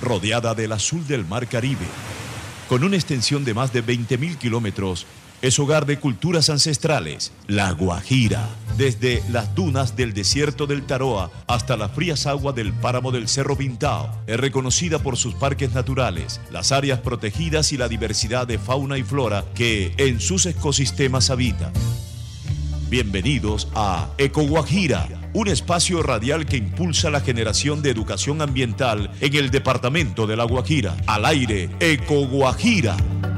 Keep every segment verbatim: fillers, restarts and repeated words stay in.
rodeada del azul del Mar Caribe. Con una extensión de más de veinte mil kilómetros, es hogar de culturas ancestrales, La Guajira. Desde las dunas del desierto del Taroa hasta las frías aguas del páramo del Cerro Pintao, es reconocida por sus parques naturales, las áreas protegidas y la diversidad de fauna y flora que en sus ecosistemas habitan. Bienvenidos a Eco Guajira, un espacio radial que impulsa la generación de educación ambiental en el departamento de La Guajira. Al aire, Eco Guajira.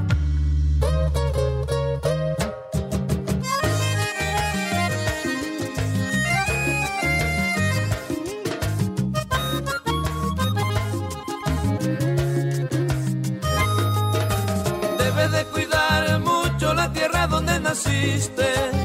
Debes de cuidar mucho la tierra donde naciste.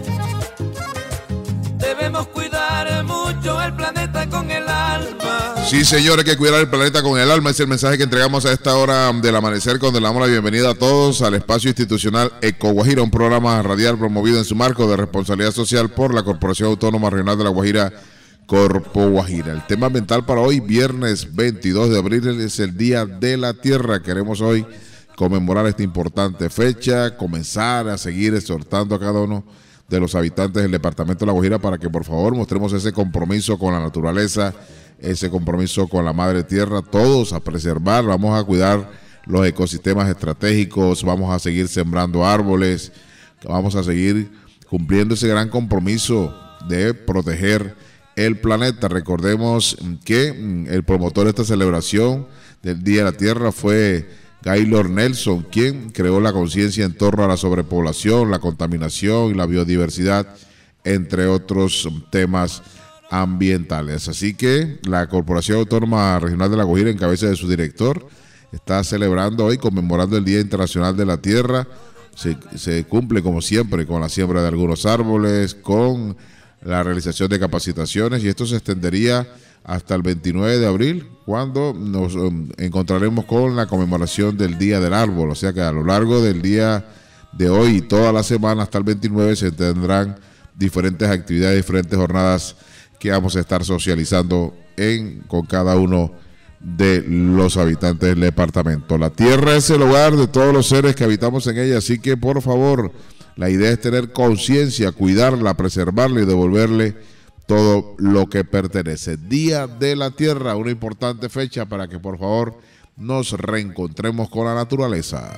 Debemos cuidar mucho el planeta con el alma. Sí, señor, hay que cuidar el planeta con el alma. Es el mensaje que entregamos a esta hora del amanecer, cuando le damos la bienvenida a todos al espacio institucional Eco Guajira, un programa radial promovido en su marco de responsabilidad social por la Corporación Autónoma Regional de La Guajira, Corpo Guajira. El tema ambiental para hoy, viernes veintidós de abril, es el Día de la Tierra. Queremos hoy conmemorar esta importante fecha, comenzar a seguir exhortando a cada uno de los habitantes del departamento de La Guajira para que por favor mostremos ese compromiso con la naturaleza, ese compromiso con la madre tierra, todos a preservar, vamos a cuidar los ecosistemas estratégicos, vamos a seguir sembrando árboles, vamos a seguir cumpliendo ese gran compromiso de proteger el planeta. Recordemos que el promotor de esta celebración del Día de la Tierra fue Gaylord Nelson, quien creó la conciencia en torno a la sobrepoblación, la contaminación y la biodiversidad, entre otros temas ambientales. Así que la Corporación Autónoma Regional de La Guajira, en cabeza de su director, está celebrando hoy, conmemorando el Día Internacional de la Tierra. Se, se cumple, como siempre, con la siembra de algunos árboles, con la realización de capacitaciones, y esto se extendería hasta el veintinueve de abril, cuando nos um, encontraremos con la conmemoración del Día del Árbol. O sea que a lo largo del día de hoy y toda la semana hasta el veintinueve se tendrán diferentes actividades, diferentes jornadas que vamos a estar socializando en, con cada uno de los habitantes del departamento. La tierra es el hogar de todos los seres que habitamos en ella, así que por favor, la idea es tener conciencia, cuidarla, preservarla y devolverle todo lo que pertenece. Día de la Tierra, una importante fecha para que por favor nos reencontremos con la naturaleza.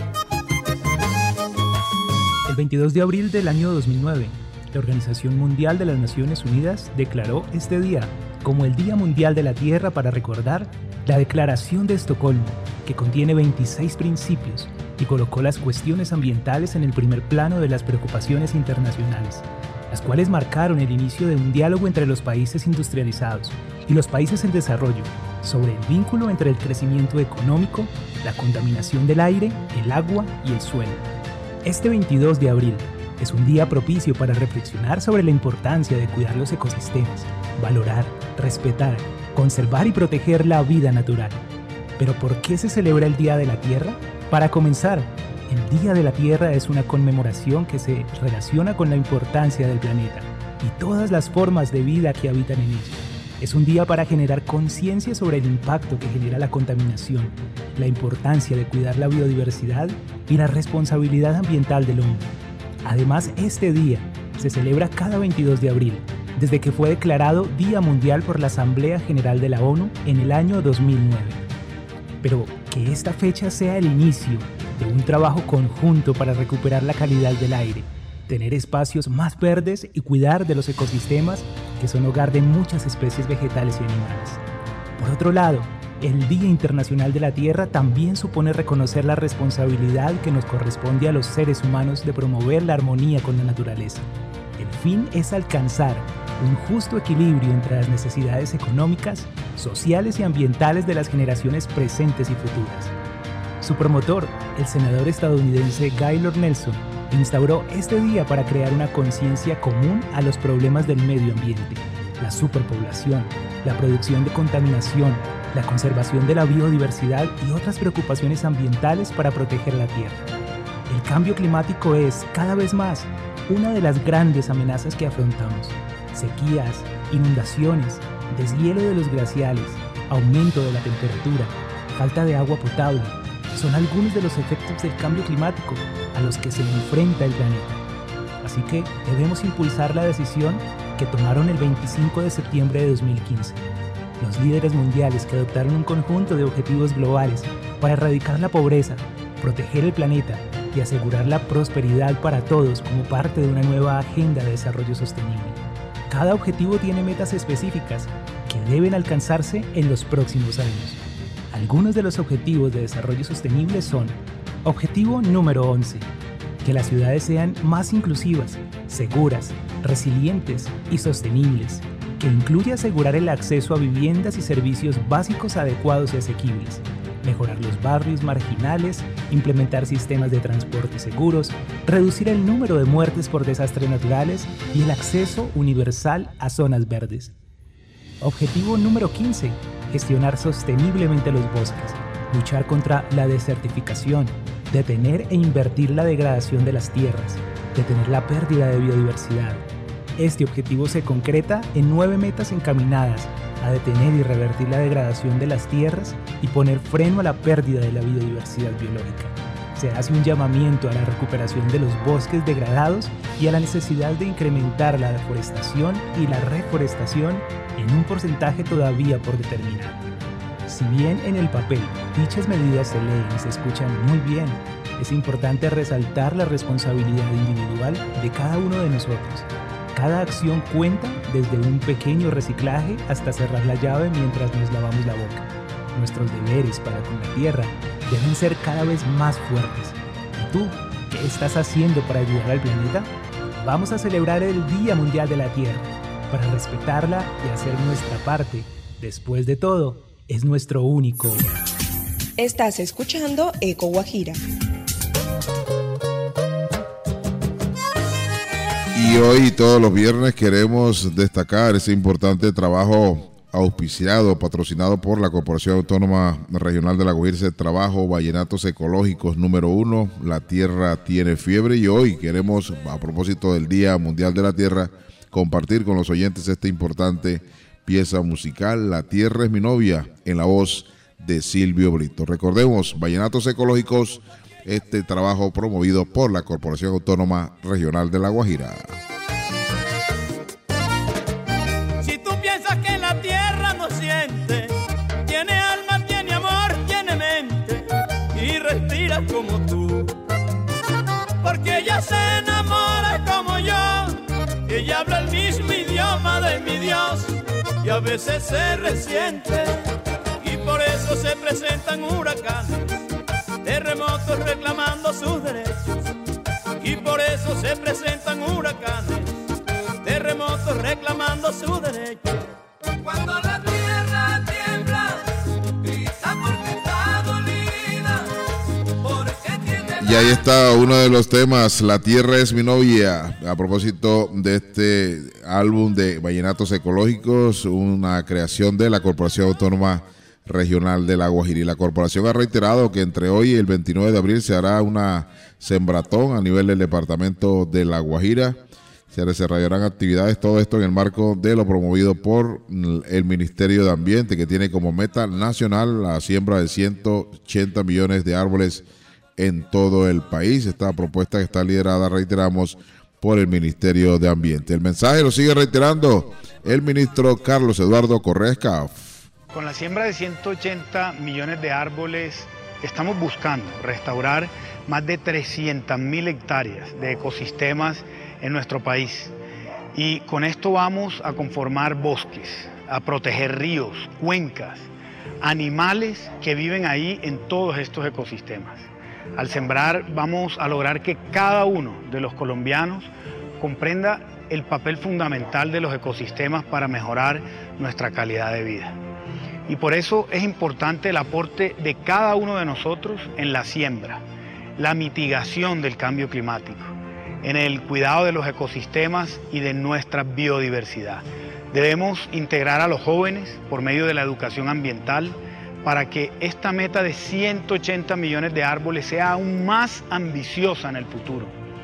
El veintidós de abril del año dos mil nueve, la Organización Mundial de las Naciones Unidas declaró este día como el Día Mundial de la Tierra para recordar la Declaración de Estocolmo, que contiene veintiséis principios y colocó las cuestiones ambientales en el primer plano de las preocupaciones internacionales, las cuales marcaron el inicio de un diálogo entre los países industrializados y los países en desarrollo sobre el vínculo entre el crecimiento económico, la contaminación del aire, el agua y el suelo. Este veintidós de abril es un día propicio para reflexionar sobre la importancia de cuidar los ecosistemas, valorar, respetar, conservar y proteger la vida natural. ¿Pero por qué se celebra el Día de la Tierra? Para comenzar, el Día de la Tierra es una conmemoración que se relaciona con la importancia del planeta y todas las formas de vida que habitan en ella. Es un día para generar conciencia sobre el impacto que genera la contaminación, la importancia de cuidar la biodiversidad y la responsabilidad ambiental del hombre. Además, este día se celebra cada veintidós de abril, desde que fue declarado Día Mundial por la Asamblea General de la ONU en el año dos mil nueve. Pero que esta fecha sea el inicio de un trabajo conjunto para recuperar la calidad del aire, tener espacios más verdes y cuidar de los ecosistemas que son hogar de muchas especies vegetales y animales. Por otro lado, el Día Internacional de la Tierra también supone reconocer la responsabilidad que nos corresponde a los seres humanos de promover la armonía con la naturaleza. El fin es alcanzar un justo equilibrio entre las necesidades económicas, sociales y ambientales de las generaciones presentes y futuras. Su promotor, el senador estadounidense Gaylord Nelson, instauró este día para crear una conciencia común a los problemas del medio ambiente, la superpoblación, la producción de contaminación, la conservación de la biodiversidad y otras preocupaciones ambientales para proteger la tierra. El cambio climático es, cada vez más, una de las grandes amenazas que afrontamos. Sequías, inundaciones, deshielo de los glaciares, aumento de la temperatura, falta de agua potable son algunos de los efectos del cambio climático a los que se enfrenta el planeta. Así que debemos impulsar la decisión que tomaron el veinticinco de septiembre de dos mil quince. Los líderes mundiales que adoptaron un conjunto de objetivos globales para erradicar la pobreza, proteger el planeta y asegurar la prosperidad para todos como parte de una nueva agenda de desarrollo sostenible. Cada objetivo tiene metas específicas que deben alcanzarse en los próximos años. Algunos de los objetivos de desarrollo sostenible son: objetivo número once, que las ciudades sean más inclusivas, seguras, resilientes y sostenibles, que incluye asegurar el acceso a viviendas y servicios básicos adecuados y asequibles, mejorar los barrios marginales, implementar sistemas de transporte seguros, reducir el número de muertes por desastres naturales y el acceso universal a zonas verdes. Objetivo número quince. Gestionar sosteniblemente los bosques, luchar contra la desertificación, detener e invertir la degradación de las tierras, detener la pérdida de biodiversidad. Este objetivo se concreta en nueve metas encaminadas a detener y revertir la degradación de las tierras y poner freno a la pérdida de la biodiversidad biológica. Se hace un llamamiento a la recuperación de los bosques degradados y a la necesidad de incrementar la deforestación y la reforestación en un porcentaje todavía por determinar. Si bien en el papel dichas medidas se leen y se escuchan muy bien, es importante resaltar la responsabilidad individual de cada uno de nosotros. Cada acción cuenta, desde un pequeño reciclaje hasta cerrar la llave mientras nos lavamos la boca. Nuestros deberes para con la tierra deben ser cada vez más fuertes. ¿Y tú, qué estás haciendo para ayudar al planeta? Vamos a celebrar el Día Mundial de la Tierra, para respetarla y hacer nuestra parte. Después de todo, es nuestro único hogar. Estás escuchando Eco Guajira. Y hoy, todos los viernes, queremos destacar ese importante trabajo auspiciado, patrocinado por la Corporación Autónoma Regional de La Guajira, ese trabajo Vallenatos Ecológicos número uno, La Tierra Tiene Fiebre. Y hoy queremos, a propósito del Día Mundial de la Tierra, compartir con los oyentes esta importante pieza musical, La Tierra es mi novia, en la voz de Silvio Brito. Recordemos, Vallenatos Ecológicos, este trabajo promovido por la Corporación Autónoma Regional de La Guajira. Si tú piensas que la tierra no siente, tiene alma, tiene amor, tiene mente y respira como tú, porque ella se enamora como yo, ella habla el mismo idioma de mi Dios y a veces se resiente y por eso se presentan huracanes, terremotos reclamando sus derechos y por eso se presentan huracanes, terremotos reclamando sus derechos. Cuando la tierra tiembla, grita porque está dolida, porque tiene... Y ahí está uno de los temas, La Tierra es mi novia, a propósito de este álbum de Vallenatos Ecológicos, una creación de la Corporación Autónoma Regional de La Guajira. Y la corporación ha reiterado que entre hoy y el veintinueve de abril se hará una sembratón a nivel del departamento de La Guajira. Se desarrollarán actividades, todo esto en el marco de lo promovido por el Ministerio de Ambiente, que tiene como meta nacional la siembra de ciento ochenta millones de árboles en todo el país. Esta propuesta está liderada, reiteramos, por el Ministerio de Ambiente. El mensaje lo sigue reiterando el ministro Carlos Eduardo Correa Escaf. Con la siembra de ciento ochenta millones de árboles estamos buscando restaurar más de trescientas mil hectáreas de ecosistemas en nuestro país. Y con esto vamos a conformar bosques, a proteger ríos, cuencas, animales que viven ahí en todos estos ecosistemas. Al sembrar vamos a lograr que cada uno de los colombianos comprenda el papel fundamental de los ecosistemas para mejorar nuestra calidad de vida. Y por eso es importante el aporte de cada uno de nosotros en la siembra, la mitigación del cambio climático, en el cuidado de los ecosistemas y de nuestra biodiversidad. Debemos integrar a los jóvenes por medio de la educación ambiental para que esta meta de ciento ochenta millones de árboles sea aún más ambiciosa en el futuro.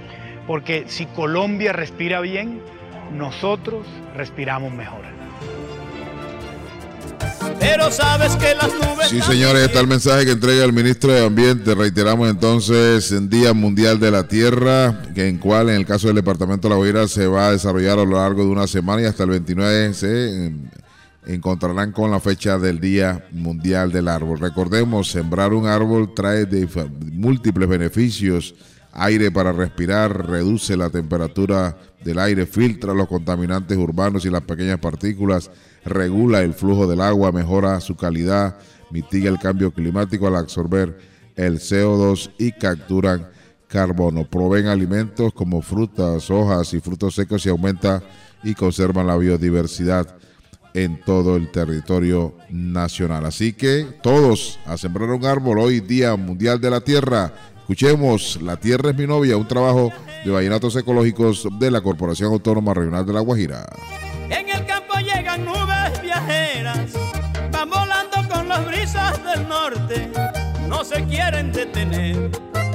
Porque si Colombia respira bien, nosotros respiramos mejor. pero sabes que las nubes... Sí, señores, está el mensaje que entrega el ministro de Ambiente. Reiteramos entonces, en Día Mundial de la Tierra, que en cual, en el caso del departamento de La Guajira, se va a desarrollar a lo largo de una semana y hasta el veintinueve se encontrarán con la fecha del Día Mundial del Árbol. Recordemos, sembrar un árbol trae de múltiples beneficios: aire para respirar, reduce la temperatura del aire, filtra los contaminantes urbanos y las pequeñas partículas, regula el flujo del agua, mejora su calidad, mitiga el cambio climático al absorber el C O dos y capturan carbono. Proveen alimentos como frutas, hojas y frutos secos y aumenta y conservan la biodiversidad en todo el territorio nacional. Así que todos a sembrar un árbol hoy, Día Mundial de la Tierra. Escuchemos La Tierra es mi novia, un trabajo de vallenatos ecológicos de la Corporación Autónoma Regional de La Guajira. En el campo llegan nubes viajeras, van volando con las brisas del norte, no se quieren detener.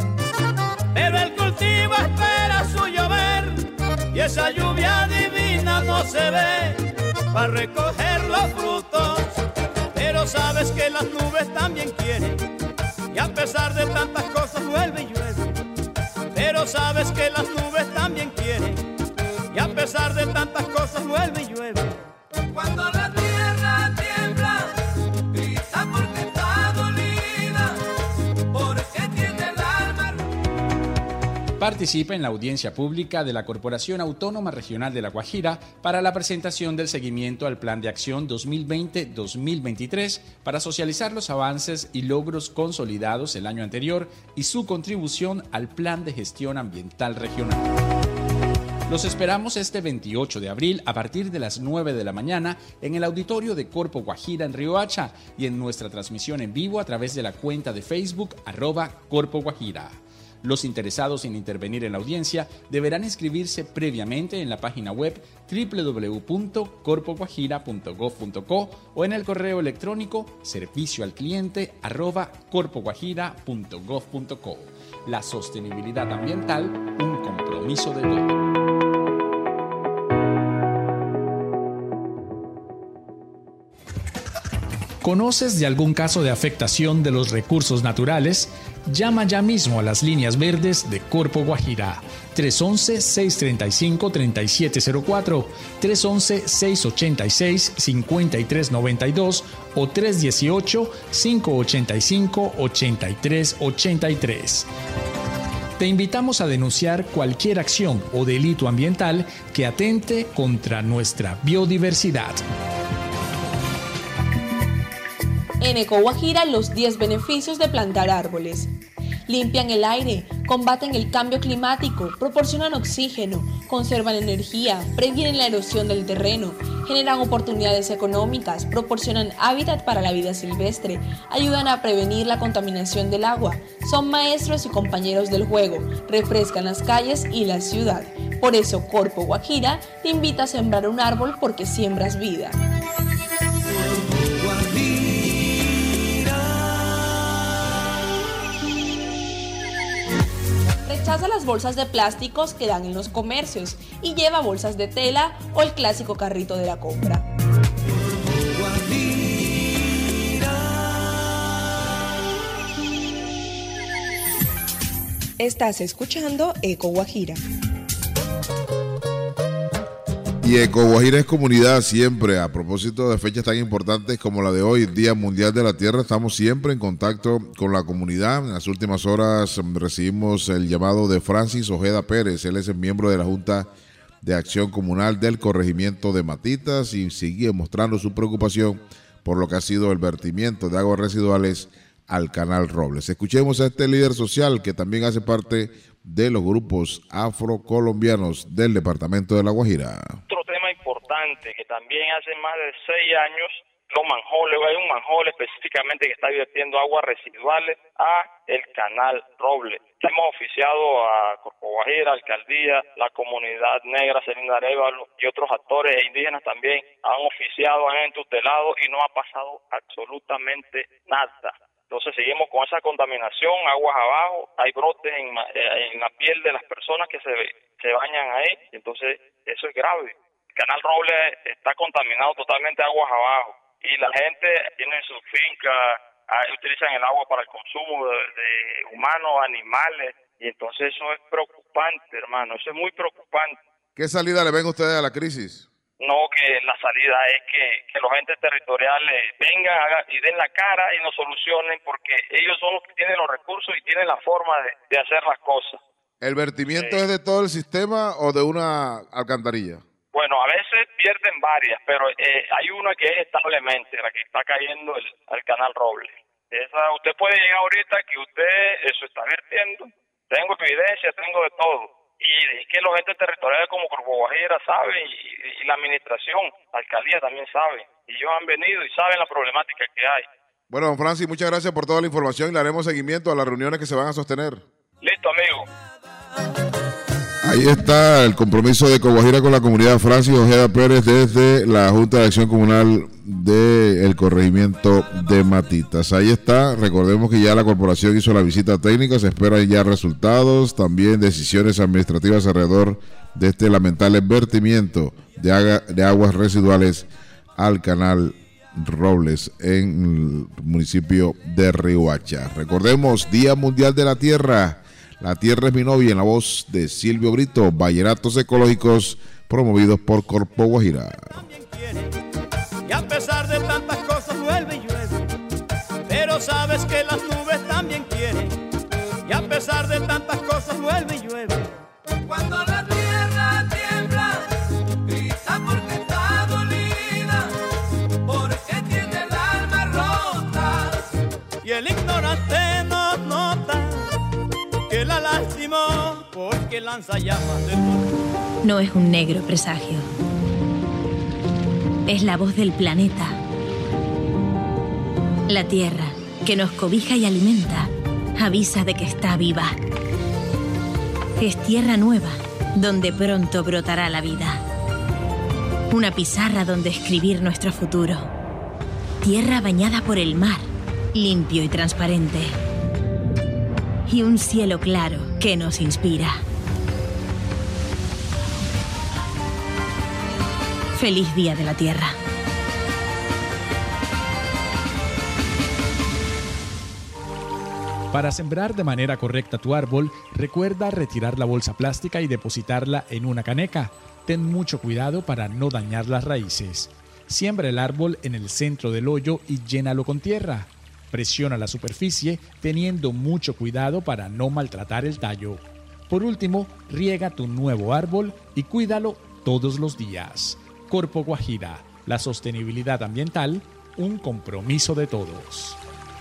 Pero el cultivo espera su llover y esa lluvia divina no se ve para recoger los frutos. Pero sabes que las nubes también quieren y a pesar de tantas cosas vuelve y llueve. Pero sabes que las nubes también quieren y a pesar de tantas cosas vuelve y llueve. Cuando la tierra tiembla, grita porque está dolida, porque tiene el alma. Participa en la audiencia pública de la Corporación Autónoma Regional de La Guajira para la presentación del seguimiento al Plan de Acción dos mil veinte a dos mil veintitrés para socializar los avances y logros consolidados el año anterior y su contribución al Plan de Gestión Ambiental Regional. Los esperamos este veintiocho de abril a partir de las nueve de la mañana en el auditorio de Corpo Guajira en Riohacha y en nuestra transmisión en vivo a través de la cuenta de Facebook arroba Corpo Guajira. Los interesados en intervenir en la audiencia deberán inscribirse previamente en la página web doble u doble u doble u punto corpo guajira punto gob punto co o en el correo electrónico servicio al cliente arroba corpo guajira punto gob punto co. La sostenibilidad ambiental, un compromiso de todos. ¿Conoces de algún caso de afectación de los recursos naturales? Llama ya mismo a las líneas verdes de Corpo Guajira. tres once, seis treinta y cinco, treinta y siete cero cuatro, tres once, seis ochenta y seis, cincuenta y tres noventa y dos o tres dieciocho, cinco ochenta y cinco, ochenta y tres ochenta y tres. Te invitamos a denunciar cualquier acción o delito ambiental que atente contra nuestra biodiversidad. En EcoGuajira, los diez beneficios de plantar árboles. Limpian el aire, combaten el cambio climático, proporcionan oxígeno, conservan energía, previenen la erosión del terreno, generan oportunidades económicas, proporcionan hábitat para la vida silvestre, ayudan a prevenir la contaminación del agua, son maestros y compañeros del juego, refrescan las calles y la ciudad. Por eso Corpo Guajira te invita a sembrar un árbol porque siembras vida. Rechaza las bolsas de plásticos que dan en los comercios y lleva bolsas de tela o el clásico carrito de la compra. Estás escuchando Eco Guajira. Y Eco Guajira es comunidad siempre. A propósito de fechas tan importantes como la de hoy, Día Mundial de la Tierra, estamos siempre en contacto con la comunidad. En las últimas horas recibimos el llamado de Francis Ojeda Pérez. Él es el miembro de la Junta de Acción Comunal del Corregimiento de Matitas y sigue mostrando su preocupación por lo que ha sido el vertimiento de aguas residuales al Canal Robles. Escuchemos a este líder social que también hace parte de los grupos afrocolombianos del departamento de La Guajira. Otro tema importante que también hace más de seis años, los manjoles, hay un manjol específicamente que está vertiendo aguas residuales a el Canal Robles. Hemos oficiado a Corpo Guajira, Alcaldía, la comunidad negra, Selina Arévalo y otros actores e indígenas también han oficiado, han tutelado y no ha pasado absolutamente nada. Entonces seguimos con esa contaminación, aguas abajo, hay brotes en, en la piel de las personas que se, se bañan ahí, entonces eso es grave. El Canal Robles está contaminado totalmente aguas abajo. y la gente tiene sus fincas, utilizan el agua para el consumo de, de humanos, animales, y entonces eso es preocupante, hermano, eso es muy preocupante. ¿Qué salida le ven ustedes a la crisis? No, que la salida es que, que los entes territoriales vengan hagan, y den la cara y nos solucionen, porque ellos son los que tienen los recursos y tienen la forma de, de hacer las cosas. ¿El vertimiento sí. es de todo el sistema o de una alcantarilla? Bueno, a veces pierden varias, pero eh, hay una que es establemente, la que está cayendo el, al canal Roble. Esa, usted puede llegar ahorita que usted eso está vertiendo. Tengo evidencia, tengo de todo. Y es que los entes territoriales como Corpo Guajira saben, y, y la administración, la alcaldía también sabe. Y ellos han venido y saben la problemática que hay. Bueno, don Francis, muchas gracias por toda la información y le haremos seguimiento a las reuniones que se van a sostener. Listo, amigo. Ahí está el compromiso de Ecoguajira con la comunidad. Francis Ojeda Pérez desde la Junta de Acción Comunal del Corregimiento de Matitas. Ahí está, recordemos que ya la corporación hizo la visita técnica, se esperan ya resultados, también decisiones administrativas alrededor de este lamentable vertimiento de, aga, de aguas residuales al canal Robles en el municipio de Riohacha. Recordemos, Día Mundial de la Tierra. La tierra es mi novia, en la voz de Silvio Brito, vallenatos ecológicos promovidos por Corpo Guajira. Y a pesar de tantas cosas vuelve y llueve, pero sabes que las nubes también quieren. Y a pesar de tantas cosas vuelve y llueve. Cuando la tierra tiembla, grita porque está dolida, porque tiene el alma rota. Y el ignorante no nota que la lastimó porque lanza llamas de dolor. No es un negro presagio. Es la voz del planeta. La tierra, que nos cobija y alimenta, avisa de que está viva. Es tierra nueva, donde pronto brotará la vida. Una pizarra donde escribir nuestro futuro. Tierra bañada por el mar, limpio y transparente. Y un cielo claro que nos inspira. Feliz Día de la Tierra. Para sembrar de manera correcta tu árbol, recuerda retirar la bolsa plástica y depositarla en una caneca. Ten mucho cuidado para no dañar las raíces. Siembra el árbol en el centro del hoyo y llénalo con tierra. Presiona la superficie teniendo mucho cuidado para no maltratar el tallo. Por último, riega tu nuevo árbol y cuídalo todos los días. Corpo Guajira, la sostenibilidad ambiental, un compromiso de todos.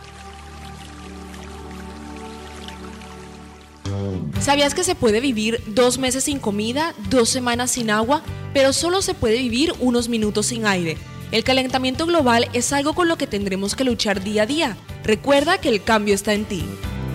¿Sabías que se puede vivir dos meses sin comida, dos semanas sin agua, pero solo se puede vivir unos minutos sin aire? El calentamiento global es algo con lo que tendremos que luchar día a día. Recuerda que el cambio está en ti.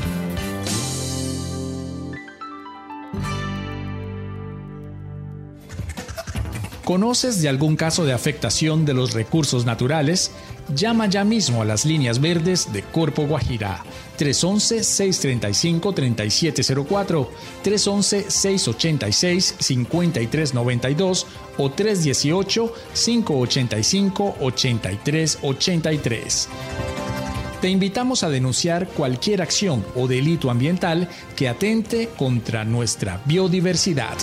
¿Conoces de algún caso de afectación de los recursos naturales? Llama ya mismo a las líneas verdes de Corpo Guajira. tres once, seis treinta y cinco, treinta y siete cero cuatro, tres once, seis ochenta y seis, cincuenta y tres noventa y dos o tres dieciocho, cinco ochenta y cinco, ochenta y tres ochenta y tres. Te invitamos a denunciar cualquier acción o delito ambiental que atente contra nuestra biodiversidad.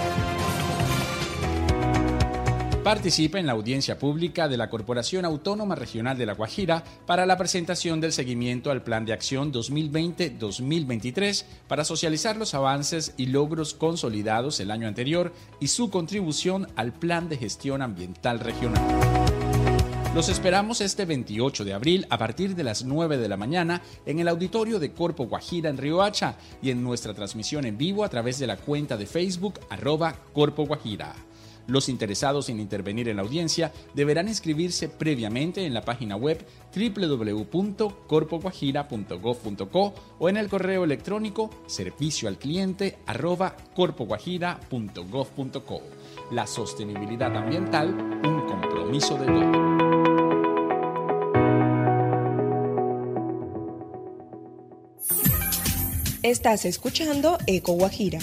Participa en la audiencia pública de la Corporación Autónoma Regional de La Guajira para la presentación del seguimiento al Plan de Acción dos mil veinte a dos mil veintitrés para socializar los avances y logros consolidados el año anterior y su contribución al Plan de Gestión Ambiental Regional. Los esperamos este veintiocho de abril a partir de las nueve de la mañana en el auditorio de Corpo Guajira en Riohacha y en nuestra transmisión en vivo a través de la cuenta de Facebook arroba Corpo Guajira. Los interesados en intervenir en la audiencia deberán inscribirse previamente en la página web doble u doble u doble u punto corpo guajira punto gob punto co o en el correo electrónico servicio al cliente arroba corpo guajira punto gob punto co. La sostenibilidad ambiental, un compromiso de todos. Estás escuchando Eco Guajira.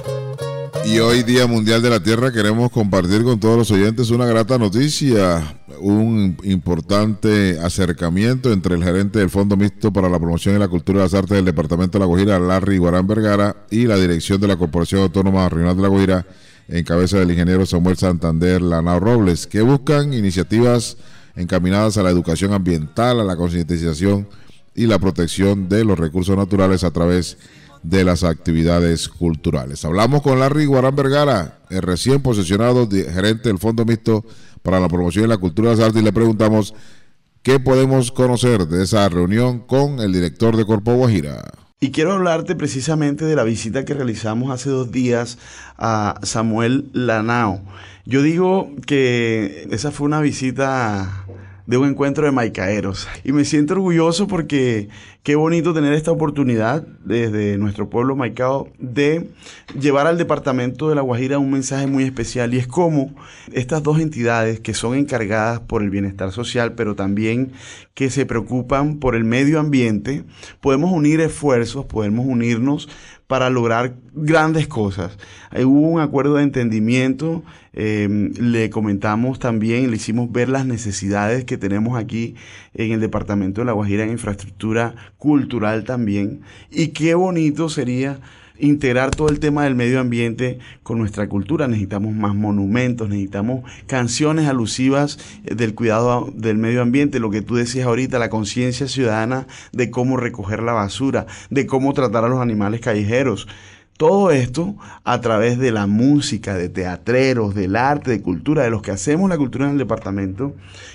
Y hoy, Día Mundial de la Tierra, queremos compartir con todos los oyentes una grata noticia. un importante acercamiento entre el gerente del Fondo Mixto para la Promoción y la Cultura de las Artes del Departamento de La Guajira, Larry Guarán Vergara, y la dirección de la Corporación Autónoma Regional de La Guajira, en cabeza del ingeniero Samuel Santander Lanao Robles, que buscan iniciativas encaminadas a la educación ambiental, a la concientización y la protección de los recursos naturales a través de las actividades culturales. Hablamos con Larry Guarán Vergara, el recién posesionado gerente del Fondo Mixto para la Promoción y la Cultura de las Artes, y le preguntamos qué podemos conocer de esa reunión con el director de Corpo Guajira. Y quiero hablarte precisamente de la visita que realizamos hace dos días a Samuel Lanao. Yo digo que esa fue una visita de un encuentro de maicaeros. Y me siento orgulloso porque qué bonito tener esta oportunidad desde nuestro pueblo maicao de llevar al departamento de La Guajira un mensaje muy especial, y es cómo estas dos entidades que son encargadas por el bienestar social, pero también que se preocupan por el medio ambiente, podemos unir esfuerzos, podemos unirnos para lograr grandes cosas. Ahí hubo un acuerdo de entendimiento, eh, le comentamos también, le hicimos ver las necesidades que tenemos aquí en el departamento de La Guajira en infraestructura cultural también, y qué bonito sería integrar todo el tema del medio ambiente con nuestra cultura. Necesitamos más monumentos, necesitamos canciones alusivas del cuidado del medio ambiente, lo que tú decías ahorita, la conciencia ciudadana de cómo recoger la basura, de cómo tratar a los animales callejeros. Todo esto a través de la música, de teatreros, del arte, de cultura, de los que hacemos la cultura en el departamento,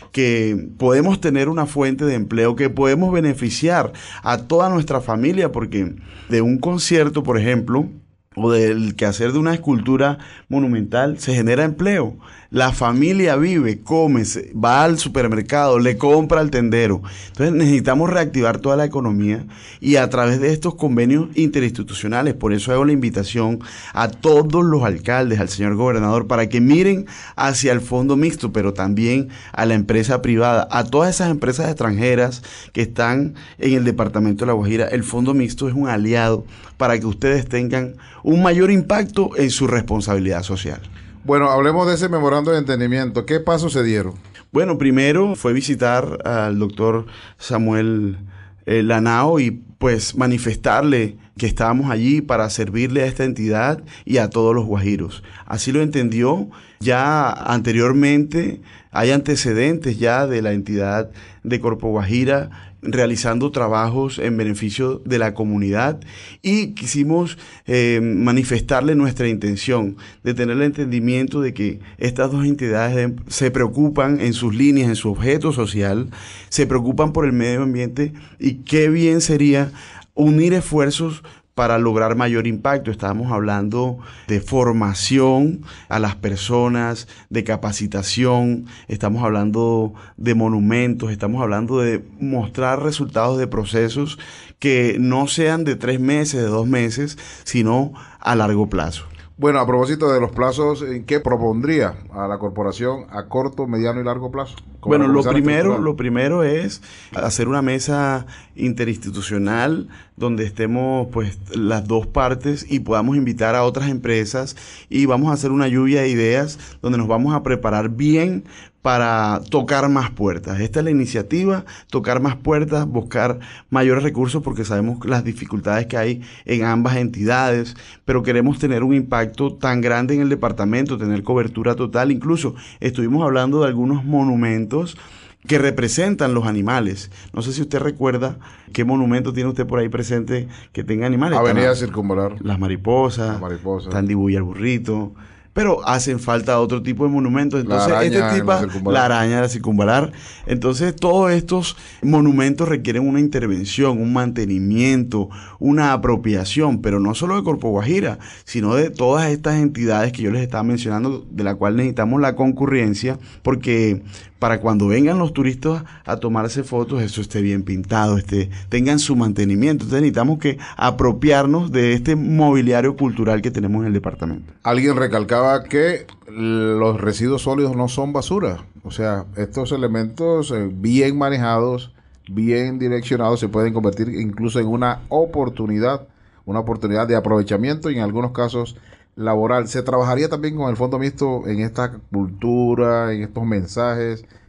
que podemos tener una fuente de empleo, que podemos beneficiar a toda nuestra familia, porque de un concierto, por ejemplo, o del quehacer de una escultura monumental, se genera empleo. La familia vive, come, va al supermercado, le compra al tendero. Entonces necesitamos reactivar toda la economía, y a través de estos convenios interinstitucionales. Por eso hago la invitación a todos los alcaldes, al señor gobernador, para que miren hacia el Fondo Mixto, pero también a la empresa privada, a todas esas empresas extranjeras que están en el departamento de La Guajira. El Fondo Mixto es un aliado para que ustedes tengan un mayor impacto en su responsabilidad social. Bueno, hablemos de ese memorando de entendimiento. ¿Qué pasos se dieron? Bueno, primero fue visitar al doctor Samuel eh, Lanao y pues manifestarle que estábamos allí para servirle a esta entidad y a todos los guajiros. Así lo entendió. Ya anteriormente hay antecedentes ya de la entidad de Corpo Guajira realizando trabajos en beneficio de la comunidad, y quisimos eh, manifestarle nuestra intención de tener el entendimiento de que estas dos entidades se preocupan en sus líneas, en su objeto social, se preocupan por el medio ambiente, y qué bien sería unir esfuerzos para lograr mayor impacto. Estábamos hablando de formación a las personas, de capacitación, estamos hablando de monumentos, estamos hablando de mostrar resultados de procesos que no sean de tres meses, de dos meses, sino a largo plazo. Bueno, a propósito de los plazos, ¿qué propondría a la corporación a corto, mediano y largo plazo? Bueno, lo primero, lo primero es hacer una mesa interinstitucional donde estemos pues las dos partes y podamos invitar a otras empresas, y vamos a hacer una lluvia de ideas donde nos vamos a preparar bien para tocar más puertas. Esta es la iniciativa, tocar más puertas, buscar mayores recursos, porque sabemos las dificultades que hay en ambas entidades, pero queremos tener un impacto tan grande en el departamento, tener cobertura total. Incluso estuvimos hablando de algunos monumentos que representan los animales. No sé si usted recuerda qué monumento tiene usted por ahí presente que tenga animales. Avenida la, Circunvalar. Las mariposas, las mariposas. Tandibú y el burrito. Pero hacen falta otro tipo de monumentos. Entonces, la araña, este tipo, la, la araña de la circunvalar. Entonces, todos estos monumentos requieren una intervención, un mantenimiento, una apropiación, pero no solo de Corpo Guajira, sino de todas estas entidades que yo les estaba mencionando, de la cual necesitamos la concurrencia, porque para cuando vengan los turistas a tomarse fotos, eso esté bien pintado, esté, tengan su mantenimiento. Entonces necesitamos que apropiarnos de este mobiliario cultural que tenemos en el departamento. Alguien recalcaba que los residuos sólidos no son basura. O sea, estos elementos eh, bien manejados, bien direccionados, se pueden convertir incluso en una oportunidad, una oportunidad de aprovechamiento y en algunos casos laboral. ¿Se trabajaría también con el Fondo Mixto en esta cultura, en estos mensajes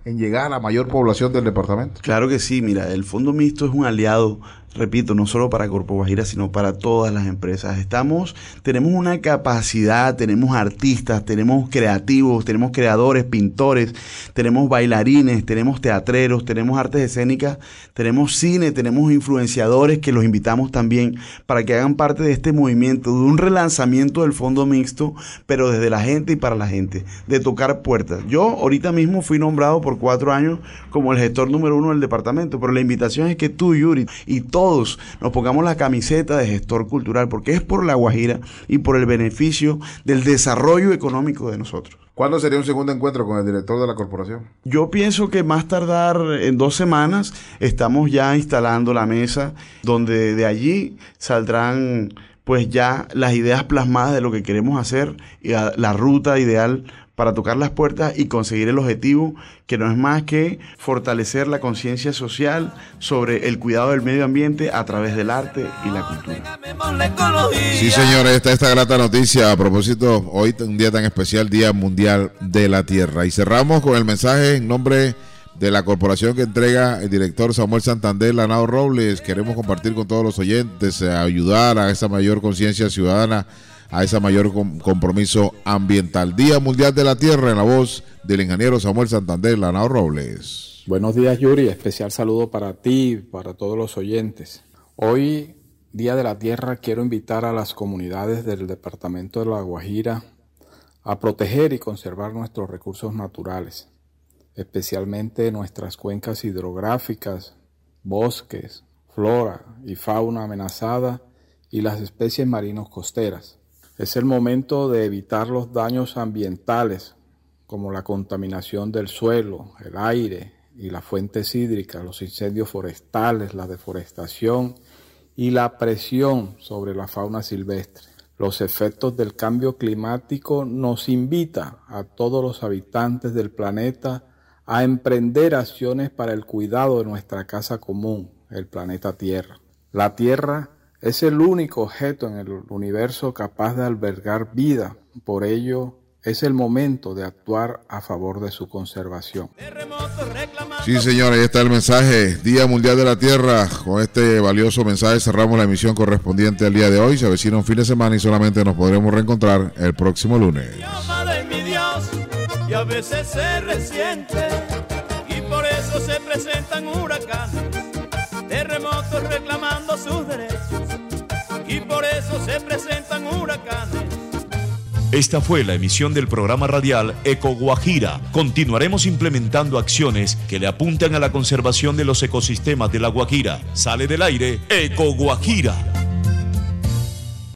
en llegar a la mayor población del departamento? Claro que sí, mira, el Fondo Mixto es un aliado, repito, no solo para Corpo Guajira, sino para todas las empresas. Estamos, tenemos una capacidad, tenemos artistas, tenemos creativos, tenemos creadores, pintores, tenemos bailarines, tenemos teatreros, tenemos artes escénicas, tenemos cine, tenemos influenciadores que los invitamos también para que hagan parte de este movimiento, de un relanzamiento del Fondo Mixto, pero desde la gente y para la gente, de tocar puertas. Yo ahorita mismo fui nombrado por cuatro años como el gestor número uno del departamento, pero la invitación es que tú, Yuri, y todos todos nos pongamos la camiseta de gestor cultural, porque es por La Guajira y por el beneficio del desarrollo económico de nosotros. ¿Cuándo sería un segundo encuentro con el director de la corporación? Yo pienso que más tardar en dos semanas estamos ya instalando la mesa, donde de allí saldrán pues ya las ideas plasmadas de lo que queremos hacer y la ruta ideal para tocar las puertas y conseguir el objetivo, que no es más que fortalecer la conciencia social sobre el cuidado del medio ambiente a través del arte y la cultura. Sí, señores, esta esta grata noticia a propósito, hoy un día tan especial, Día Mundial de la Tierra. Y cerramos con el mensaje en nombre de la corporación que entrega el director Samuel Santander, Lanao Robles. Queremos compartir con todos los oyentes, ayudar a esa mayor conciencia ciudadana, a ese mayor com- compromiso ambiental. Día Mundial de la Tierra, en la voz del ingeniero Samuel Santander, Lanao Robles. Buenos días, Yuri. Especial saludo para ti y para todos los oyentes. Hoy, Día de la Tierra, quiero invitar a las comunidades del departamento de La Guajira a proteger y conservar nuestros recursos naturales, especialmente nuestras cuencas hidrográficas, bosques, flora y fauna amenazada y las especies marinos costeras. Es el momento de evitar los daños ambientales, como la contaminación del suelo, el aire y las fuentes hídricas, los incendios forestales, la deforestación y la presión sobre la fauna silvestre. Los efectos del cambio climático nos invitan a todos los habitantes del planeta a emprender acciones para el cuidado de nuestra casa común, el planeta Tierra. La Tierra es el único objeto en el universo capaz de albergar vida, por ello es el momento de actuar a favor de su conservación. Sí, señores, ahí está el mensaje, Día Mundial de la Tierra. Con este valioso mensaje cerramos la emisión correspondiente al día de hoy. Se avecina un fin de semana y solamente nos podremos reencontrar el próximo lunes. Y a veces se resiente, y por eso se presentan huracanes, terremotos reclamando sus derechos, y por eso se presentan huracanes. Esta fue la emisión del programa radial Eco Guajira. Continuaremos implementando acciones que le apuntan a la conservación de los ecosistemas de La Guajira. Sale del aire Eco Guajira.